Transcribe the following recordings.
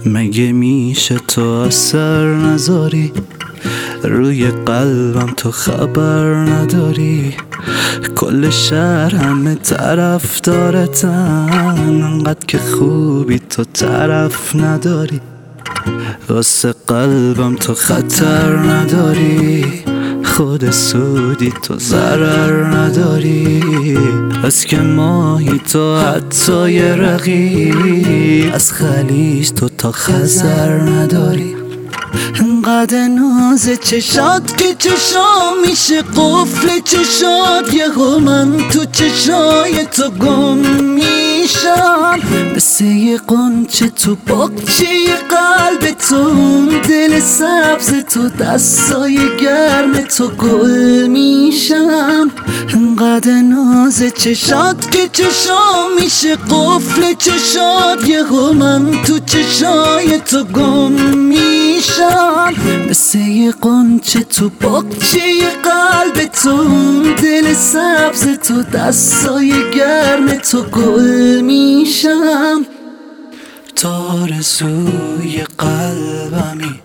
مگه میشه تو اثر نذاری روی قلبم، تو خبر نداری کل شهر همه طرف دارتن، انقدر که خوبی تو طرف نداری، واسه قلبم تو خطر نداری، خود سودی تو ضرر نداری، از که ماهی تو حتی یه رقیب، از خلیج تو تا خزر نداری، انقدر ناز چشات که چشام میشه قفل چشات، یهو من تو چشای تو گم میشم، مثل یه قنچه تو باغچه قلب تو، دل سبز تو دستای گرم تو گل میشم، انقدر ناز چشات که چشام میشه قفل چشات، یهو من تو چشای تو گم میشم، مثل یه قنچه تو باغچه قلب تو، دل سبز تو دستای گرم تو گل میشم، تو آرزوی قلبمی،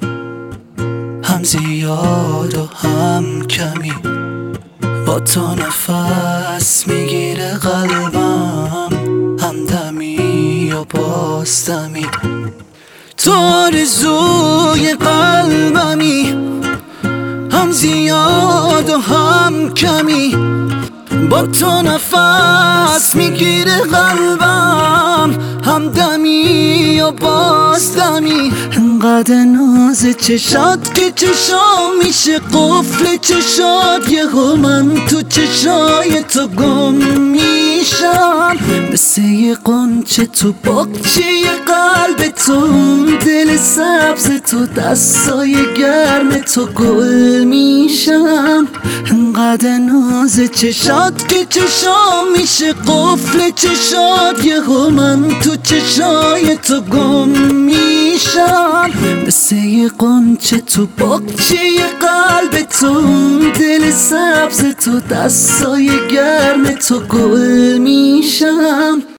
هم زیاد و هم کمی، با تو نفس میگیره قلبم، هم دمی و باز دمی، تو آرزوی قلبمی، هم زیاد و هم کمی، با تو نفس میگیره قلبم، هم دمی و باز دمی، انقدر ناز چشات که چشام میشه قفل چشات، یهو من تو چشای تو گم میشم، مثل یه قنچه تو باغچه قلب تو، دل سبز تو دستای گرم تو گل میشم، انقدر ناز چشات که چشام میشه قفل چشات، یهو من تو چشای تو گم میشم، مثل یه قنچه تو باغچه قلب تو، دل سبز تو دستای گرم تو گل میشم.